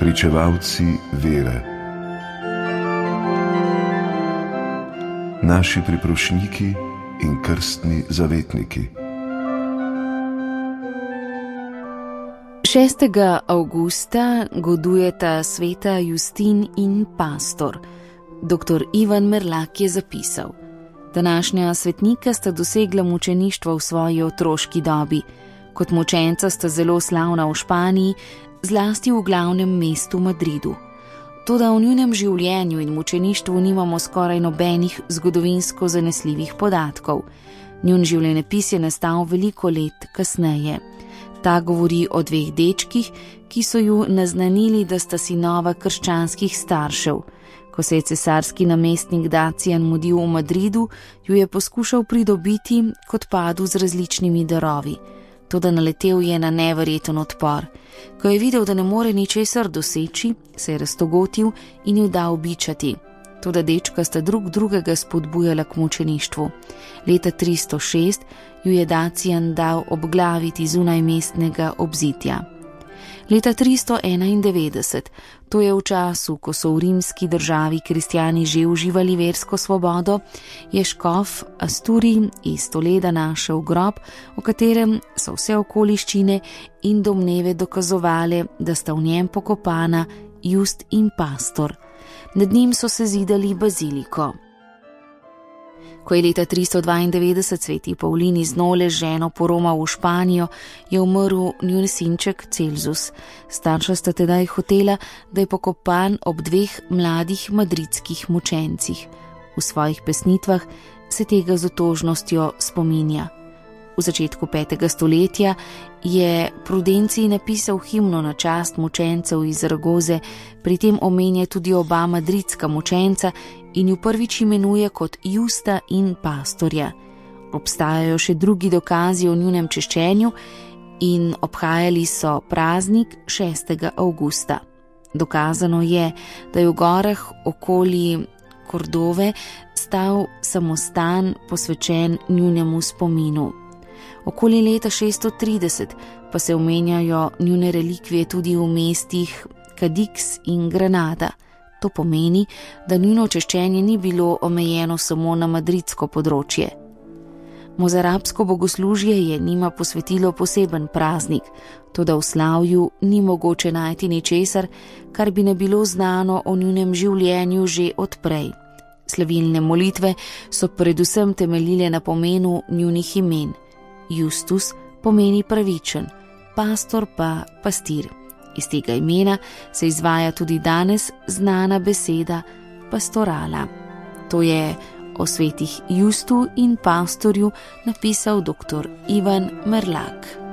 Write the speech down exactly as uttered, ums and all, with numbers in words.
pričevalci vere, naši priprošniki in krstni zavetniki. šestega avgusta godujeta sveta Justin in pastor. Doktor Ivan Merlak je zapisal: današnja svetnika sta dosegla mučeništvo v svoji otroški dobi. Kot mučenca sta zelo slavna v Španiji, zlasti v glavnem mestu Madridu. Toda v njunem življenju in mučeništvu nimamo skoraj nobenih zgodovinsko zanesljivih podatkov. Njun življenjepis je nastal veliko let kasneje. Ta govori o dveh dečkih, ki so ju naznanili, da sta sinova krščanskih staršev. Ko se je cesarski namestnik Dacijan mudil v Madridu, ju je poskušal pridobiti kot padu z različnimi darovi. Toda naletel je na neverjeten odpor. Ko je videl, da ne more ničesar doseči, se je raztogotil in ju dal bičati. Toda dečka sta drug drugega spodbujala k mučeništvu. Leta tristo šest ju je Dacijan dal obglaviti zunaj mestnega obzitja. Leta tristo enaindevetdeset, to je v času, ko so v rimski državi kristjani že uživali versko svobodo, je škof Asturij iz Toleda našel grob, v katerem so vse okoliščine in domneve dokazovale, da sta v njem pokopana Just in pastor. Nad njim so se zidali baziliko. Ko je leta tristo dvaindevetdeset sveti Pavlin iz Nole z ženo poromal v Španijo, je umrl njun sinček Celzus. Starša sta tedaj hotela, da je pokopan ob dveh mladih madridskih mučencih. V svojih pesnitvah se tega z otožnostjo spominja. V začetku petega stoletja je Prudencij napisal himno na čast mučencev iz Zaragoze, pri tem omenja tudi oba madridska mučenca in ju prvič imenuje kot Justa in pastorja. Obstajajo še drugi dokazi o njunem češčenju in obhajali so praznik šestega avgusta. Dokazano je, da je v gorah okoli Kordove stal samostan posvečen njunemu spominu. Okoli leta šeststo trideset pa se omenjajo njune relikvije tudi v mestih Cadix in Granada. To pomeni, da njuno češčenje ni bilo omejeno samo na madridsko področje. Mozarabsko bogoslužje je njima posvetilo poseben praznik, toda v slavju ni mogoče najti ničesar, kar bi ne bilo znano o njunem življenju že odprej. Slavilne molitve so predvsem temeljile na pomenu njunih imen. Justus pomeni pravičen, pastor pa pastir. Iz tega imena se izvaja tudi danes znana beseda pastorala. To je o svetih Justu in pastorju napisal doktor Ivan Merlak.